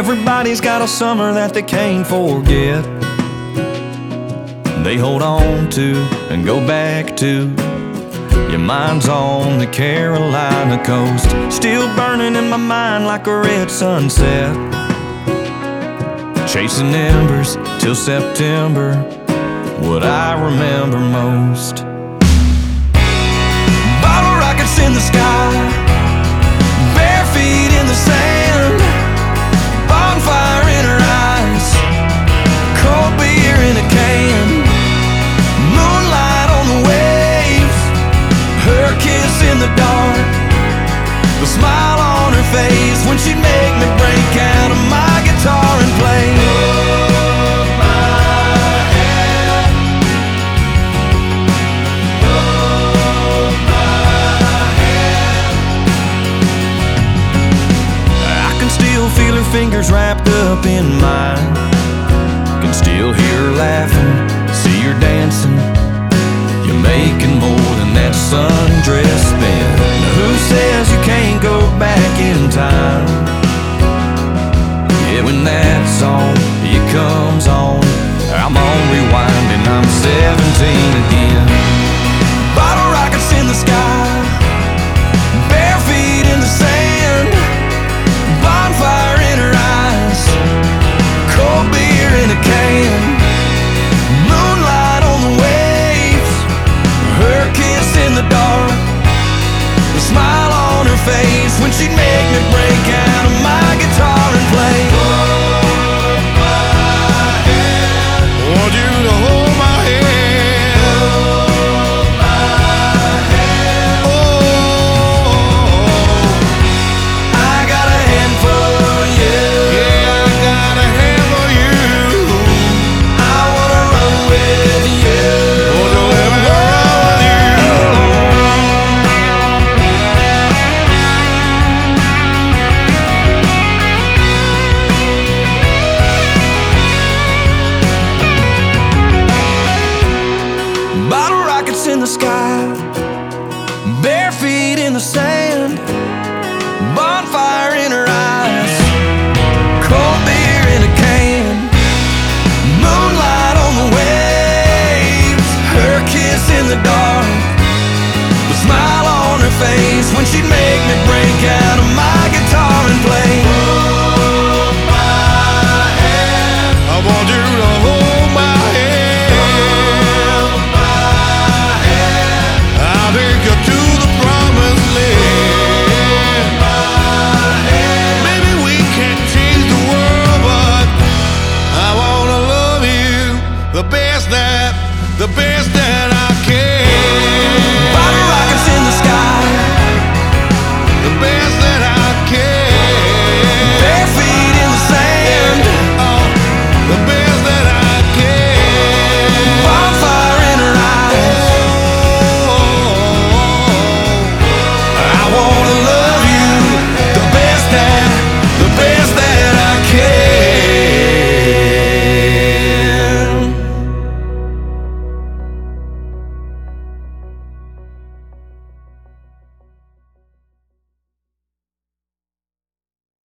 Everybody's got a summer that they can't forget. They hold on to and go back to. Your mind's on the Carolina coast, still burning in my mind like a red sunset. Chasing embers till September, what I remember most. Bottle rockets in the sky, bare feet in the sand, bonfire in her eyes, cold beer in a can, moonlight on the waves, her kiss in the dark, the smile on her face when she'd make me break out of my guitar and play. Hold my hand, hold my hand. I can still feel her fingers wrapped up in mine, can still hear her laughing, see her dancing. You're making more than that sundress spin. Now who says you can't go back in time? Yeah, when that song, it comes on, I'm on rewind and I'm 17 again. Bottle rockets in the sky, bare feet in the sand, bonfire in her eyes, cold beer in a can, moonlight on the waves, her kiss in the dark, the smile on her face when she'd make me break out of my guitar and play. Hold my hand, want you to hold my hand, hold my hand. Oh, I got a hand for you. Yeah, I got a hand for you. I wanna run with you. Wanna let me run with you. Bottle rockets in the sky, bare feet in the sand, bonfire in her eyes, cold beer in a can, moonlight on the waves, her kiss in the dark, the smile on her face when she'd make